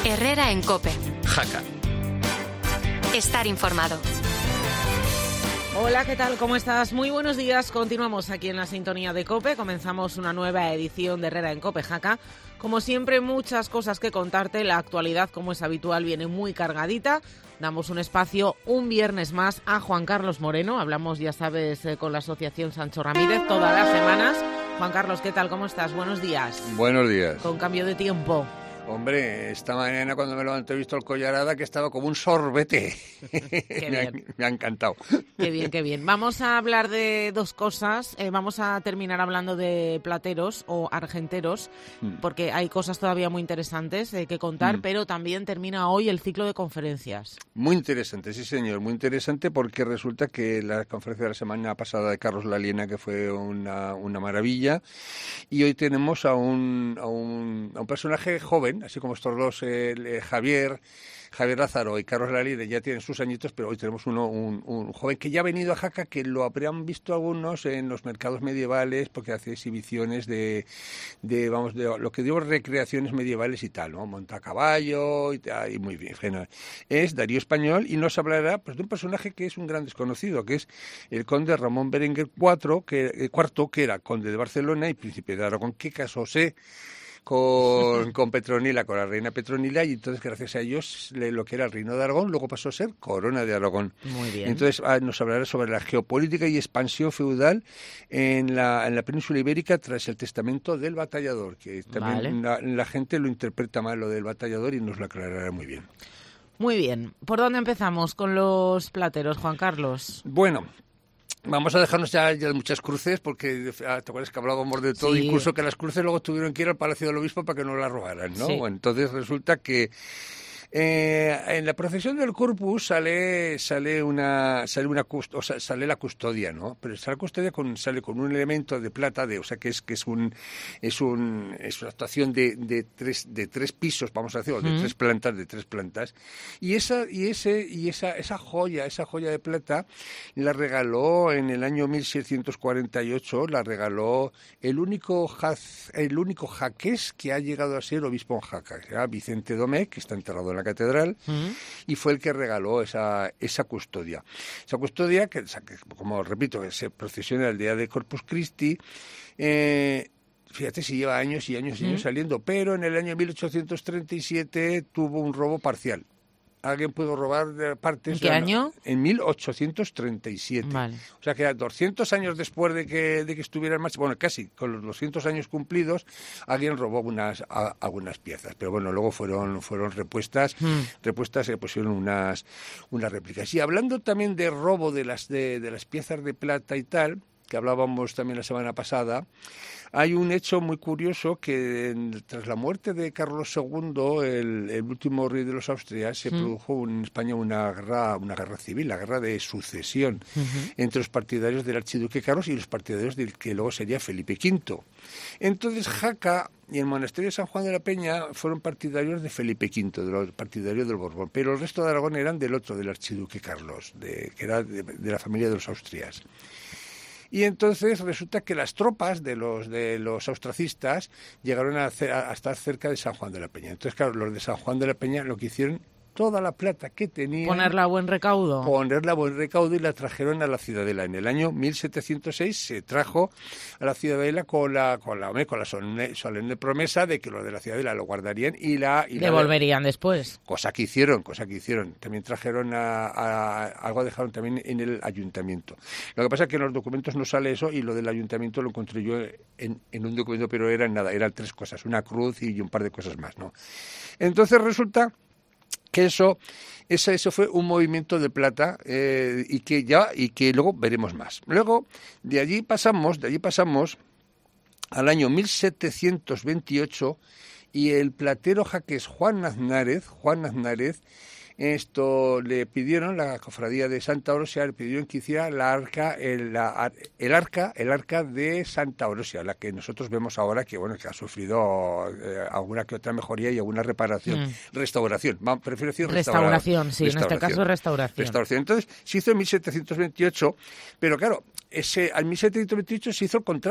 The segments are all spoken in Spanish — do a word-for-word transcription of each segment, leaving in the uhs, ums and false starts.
Herrera en COPE. Jaca. Estar informado. Hola, ¿qué tal? ¿Cómo estás? Muy buenos días. Continuamos aquí en la sintonía de COPE. Comenzamos una nueva edición de Herrera en COPE Jaca. Como siempre, muchas cosas que contarte. La actualidad, como es habitual, viene muy cargadita. Damos un espacio un viernes más a Juan Carlos Moreno. Hablamos, ya sabes, eh, con la Asociación Sancho Ramírez todas las semanas. Juan Carlos, ¿qué tal? ¿Cómo estás? Buenos días. Buenos días. Con cambio de tiempo. Hombre, esta mañana cuando me levanté he visto el Collarada que estaba como un sorbete. Qué me, bien. Ha, me ha encantado. Qué bien, qué bien. Vamos a hablar de dos cosas. Eh, vamos a terminar hablando de plateros o argenteros, mm. porque hay cosas todavía muy interesantes eh, que contar, mm. pero también termina hoy el ciclo de conferencias. Muy interesante, sí señor, muy interesante porque resulta que la conferencia de la semana pasada de Carlos Laliena, que fue una, una maravilla, y hoy tenemos a un, a un, a un personaje joven, así como estos dos, eh, Javier, Javier Lázaro y Carlos Laliena ya tienen sus añitos, pero hoy tenemos uno, un, un joven que ya ha venido a Jaca, que lo habrían visto algunos en los mercados medievales, porque hace exhibiciones de, de vamos, de lo que digo, recreaciones medievales y tal, ¿no? Monta a caballo y, tal, y muy bien, genial. Es Darío Español y nos hablará pues de un personaje que es un gran desconocido, que es el conde Ramón Berenguer cuarto, que, eh, cuarto, que era conde de Barcelona y príncipe de Aragón, que casóse con, con Petronila, con la reina Petronila, y entonces gracias a ellos lo que era el reino de Aragón luego pasó a ser corona de Aragón. Muy bien. Entonces nos hablará sobre la geopolítica y expansión feudal en la, en la península ibérica tras el testamento del batallador, que también vale. la, la gente lo interpreta mal lo del batallador y nos lo aclarará muy bien. Muy bien. ¿Por dónde empezamos con los plateros, Juan Carlos? Bueno, vamos a dejarnos ya, ya de muchas cruces, porque te acuerdas que hablábamos de todo, sí. Incluso que las cruces luego tuvieron que ir al Palacio del Obispo para que no las robaran, ¿no? Sí. Bueno, entonces resulta que eh, en la procesión del Corpus sale sale una sale una o sea, sale la custodia, ¿no? Pero esa custodia con, sale con un elemento de plata, de, o sea que es que es un es un es una actuación de, de tres de tres pisos, vamos a decir, o de mm. tres plantas, de tres plantas, y esa y ese y esa esa joya, esa joya de plata la regaló en el año mil seiscientos cuarenta y ocho, la regaló el único jaz, el único jaqués que ha llegado a ser obispo en Jaca, que era Vicente Domecq, que está enterrado en la catedral, uh-huh. y fue el que regaló esa esa custodia. Esa custodia, que, que como repito, que se procesiona el día de Corpus Christi, eh, fíjate si lleva años y años y años uh-huh. saliendo, pero en el año mil ochocientos treinta y siete tuvo un robo parcial. Alguien pudo robar partes. ¿En qué año? En mil ochocientos treinta y siete. Vale. O sea que doscientos años después de que de que estuviera en marcha, bueno, casi con los doscientos años cumplidos, alguien robó algunas a, algunas piezas. Pero bueno, luego fueron fueron repuestas, hmm. repuestas se pusieron unas unas réplicas. Y hablando también de robo de las de, de las piezas de plata y tal, que hablábamos también la semana pasada, hay un hecho muy curioso que en, tras la muerte de Carlos segundo, el, el último rey de los Austrias, se mm. produjo en España una guerra, una guerra civil, la guerra de sucesión uh-huh. entre los partidarios del archiduque Carlos y los partidarios del que luego sería Felipe quinto. Entonces Jaca y el monasterio de San Juan de la Peña fueron partidarios de Felipe quinto, de los partidarios del Borbón, pero el resto de Aragón eran del otro, del archiduque Carlos, de, que era de, de la familia de los Austrias. Y entonces resulta que las tropas de los de los austracistas llegaron a, hacer, a estar cerca de San Juan de la Peña. Entonces, claro, los de San Juan de la Peña lo que hicieron, toda la plata que tenían, ponerla a buen recaudo. Ponerla a buen recaudo y la trajeron a la Ciudadela. En el año mil setecientos seis se trajo a la Ciudadela con la con la, con la solemne, solemne promesa de que los de la Ciudadela lo guardarían y la... Y devolverían la, después. Cosa que hicieron, cosa que hicieron. También trajeron a, a... algo dejaron también en el ayuntamiento. Lo que pasa es que en los documentos no sale eso y lo del ayuntamiento lo encontré yo en, en un documento, pero eran nada, eran tres cosas, una cruz y un par de cosas más, ¿no? Entonces resulta que eso, eso, eso fue un movimiento de plata eh, y que ya y que luego veremos más. Luego de allí pasamos, de allí pasamos al año mil setecientos veintiocho y el platero jaqués Juan Aznárez, Juan Aznárez, esto le pidieron, la cofradía de Santa Orosia le pidieron que hiciera la arca, el, la, el arca, el arca de Santa Orosia, la que nosotros vemos ahora que bueno que ha sufrido eh, alguna que otra mejoría y alguna reparación, mm. restauración, Va, prefiero decir restauración, sí, restauración. En este caso restauración. Restauración. Entonces se hizo en mil setecientos veintiocho, pero claro, ese al mil setecientos veintiocho se hizo el contrato.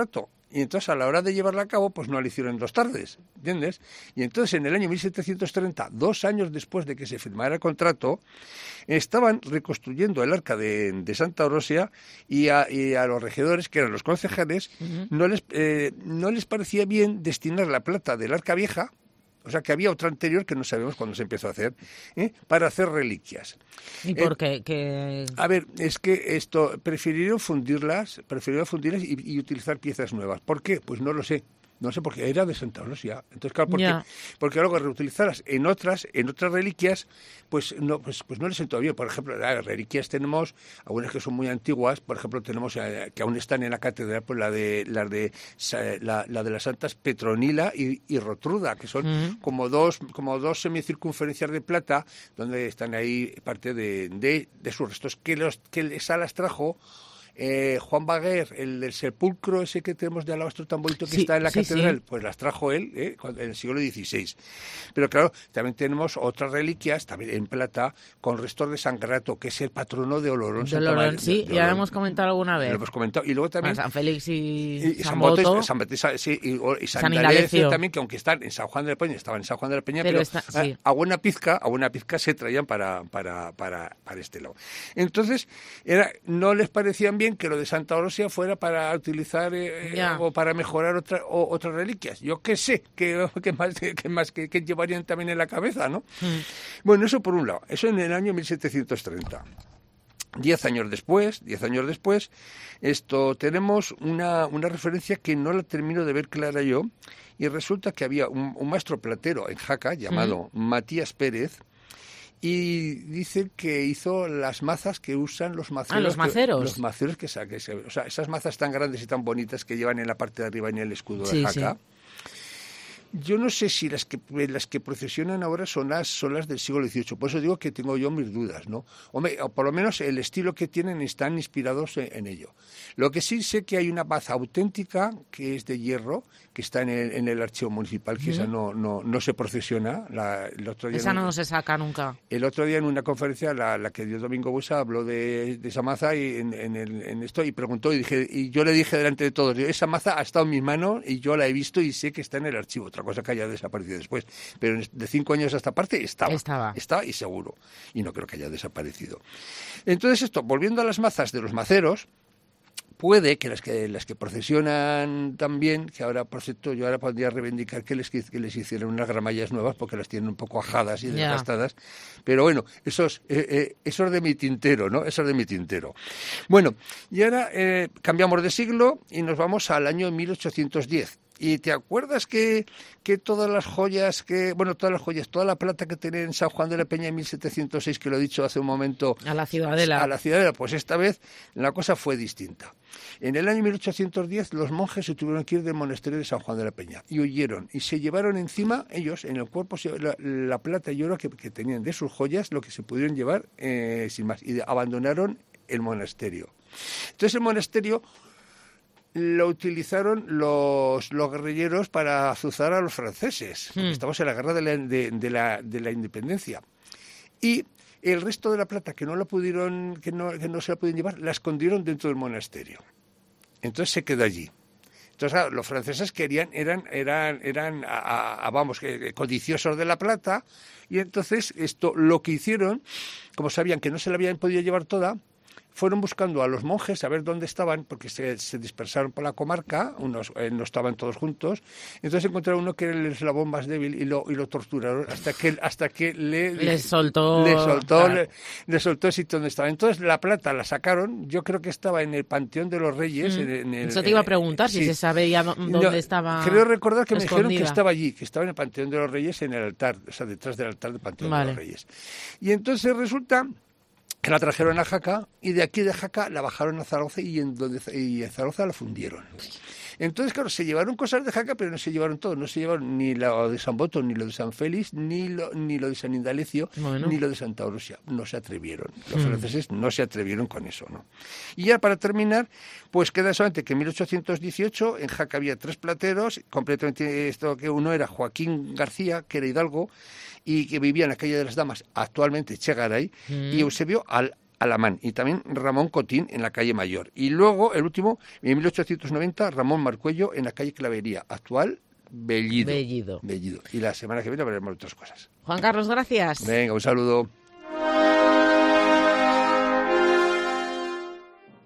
Y entonces a la hora de llevarla a cabo, pues no la hicieron en dos tardes, ¿entiendes? Y entonces en el año mil setecientos treinta, dos años después de que se firmara el contrato, estaban reconstruyendo el arca de, de Santa Orosia y a, y a los regidores, que eran los concejales, uh-huh. no les eh, no les parecía bien destinar la plata del arca vieja, o sea, que había otra anterior que no sabemos cuándo se empezó a hacer, ¿eh? para hacer reliquias. ¿Y por qué? Eh, que... A ver, es que esto, prefirieron fundirlas, prefirieron fundirlas y, y utilizar piezas nuevas. ¿Por qué? Pues no lo sé. No sé, porque era de Santa Orosia. Entonces, claro, porque, porque luego reutilizarlas en otras, en otras reliquias, pues no, pues, pues no les sentó bien. Por ejemplo, las reliquias tenemos, algunas que son muy antiguas, por ejemplo, tenemos eh, que aún están en la catedral, pues la de las de la, la de las santas Petronila y, y Rotruda, que son uh-huh. como dos, como dos semicircunferencias de plata, donde están ahí parte de, de, de sus restos, que los, que esa las trajo Eh, Juan Baguer, el del sepulcro ese que tenemos de alabastro tan bonito que sí, está en la sí, catedral, sí. pues las trajo él eh, en el siglo dieciséis. Pero claro, también tenemos otras reliquias, también en plata, con restos de San Grato, que es el patrono de Olorón. De Olorón, sí, de, de ya lo hemos comentado alguna vez. Lo hemos comentado. Y luego también... Bueno, San Félix y, y, y San Boto. Boto. San Batista, sí, y, y San, San Indalecio también, que aunque están en San Juan de la Peña, estaban en San Juan de la Peña, pero, pero está, a, sí. a buena pizca, a buena pizca se traían para, para, para, para este lado. Entonces, era, no les parecían bien que lo de Santa Orosia fuera para utilizar eh, yeah. o para mejorar otra, o, otras reliquias. Yo qué sé, qué más, que, más que, que llevarían también en la cabeza, ¿no? Mm. Bueno, eso por un lado. Eso en el año mil setecientos treinta. Diez años después, diez años después, esto tenemos una, una referencia que no la termino de ver clara yo, y resulta que había un, un maestro platero en Jaca llamado mm. Matías Pérez, y dice que hizo las mazas que usan los maceros. Ah, los maceros. Que, los maceros que saque. O sea, esas mazas tan grandes y tan bonitas que llevan en la parte de arriba en el escudo sí, de Jaca. Sí. Yo no sé si las que las que procesionan ahora son las son las del siglo dieciocho. Por eso digo que tengo yo mis dudas, ¿no? Hombre, o por lo menos el estilo que tienen están inspirados en, en ello. Lo que sí sé que hay una maza auténtica que es de hierro, que está en el, en el archivo municipal, que uh-huh. esa no, no, no se procesiona. La, el otro día esa en, no se saca nunca. El otro día en una conferencia, la, la que dio Domingo Buesa habló de, de esa maza y en, en, el, en esto y preguntó y dije y yo le dije delante de todos, esa maza ha estado en mis manos y yo la he visto y sé que está en el archivo. Otra cosa que haya desaparecido después, pero de cinco años a esta parte estaba, estaba, estaba y seguro, y no creo que haya desaparecido. Entonces esto, volviendo a las mazas de los maceros, puede que las que las que procesionan también, que ahora por cierto yo ahora podría reivindicar que les que les hicieran unas gramallas nuevas porque las tienen un poco ajadas y desgastadas, yeah. pero bueno, eso es, eh, eh, eso es de mi tintero, ¿no? Eso es de mi tintero. Bueno, y ahora eh, cambiamos de siglo y nos vamos al año mil ochocientos diez. ¿Y te acuerdas que, que todas las joyas, que bueno, todas las joyas, toda la plata que tenían en San Juan de la Peña en mil setecientos seis, que lo he dicho hace un momento... A la Ciudadela. A la Ciudadela, pues esta vez la cosa fue distinta. En el año mil ochocientos diez los monjes se tuvieron que ir del monasterio de San Juan de la Peña y huyeron y se llevaron encima, ellos, en el cuerpo, la, la plata y oro que, que tenían de sus joyas, lo que se pudieron llevar eh, sin más, y abandonaron el monasterio. Entonces el monasterio... lo utilizaron los, los guerrilleros para azuzar a los franceses. Mm. Estamos en la guerra de la, de, de, la, de la independencia. Y el resto de la plata que no la pudieron, que no, que no se la pudieron llevar, la escondieron dentro del monasterio. Entonces se quedó allí. Entonces, claro, los franceses querían, eran, eran, eran, a, a, vamos, que, codiciosos de la plata, y entonces esto, lo que hicieron, como sabían que no se la habían podido llevar toda, fueron buscando a los monjes a ver dónde estaban, porque se, se dispersaron por la comarca, unos eh, no estaban todos juntos, entonces encontraron uno que era el eslabón más débil y lo y lo torturaron hasta que hasta que le le soltó le soltó claro. le, le soltó el sitio donde estaba. Entonces la plata la sacaron, yo creo que estaba en el Panteón de los Reyes. Mm. En, en el, Eso te iba a preguntar eh, si sí. se sabía dónde no, estaba. Creo recordar que escondida. Me dijeron que estaba allí, que estaba en el Panteón de los Reyes, en el altar, o sea, detrás del altar del Panteón vale. de los Reyes. Y entonces resulta que la trajeron a Jaca y de aquí de Jaca la bajaron a Zaragoza y en, donde, y en Zaragoza la fundieron. Entonces, claro, se llevaron cosas de Jaca, pero no se llevaron todo. No se llevaron ni lo de San Boto, ni lo de San Félix, ni lo, ni lo de San Indalecio, bueno. ni lo de Santa Orosia. No se atrevieron. Los mm. franceses no se atrevieron con eso, ¿no? Y ya para terminar, pues queda solamente que en mil ochocientos dieciocho en Jaca había tres plateros, completamente esto que uno era Joaquín García, que era hidalgo, y que vivía en la calle de las Damas, actualmente Chegaray, mm. y Eusebio Al, Alamán, y también Ramón Cotín en la calle Mayor. Y luego, el último, en mil ochocientos noventa, Ramón Marcuello en la calle Clavería, actual Bellido. Bellido. Bellido. Y la semana que viene veremos otras cosas. Juan Carlos, gracias. Venga, un saludo.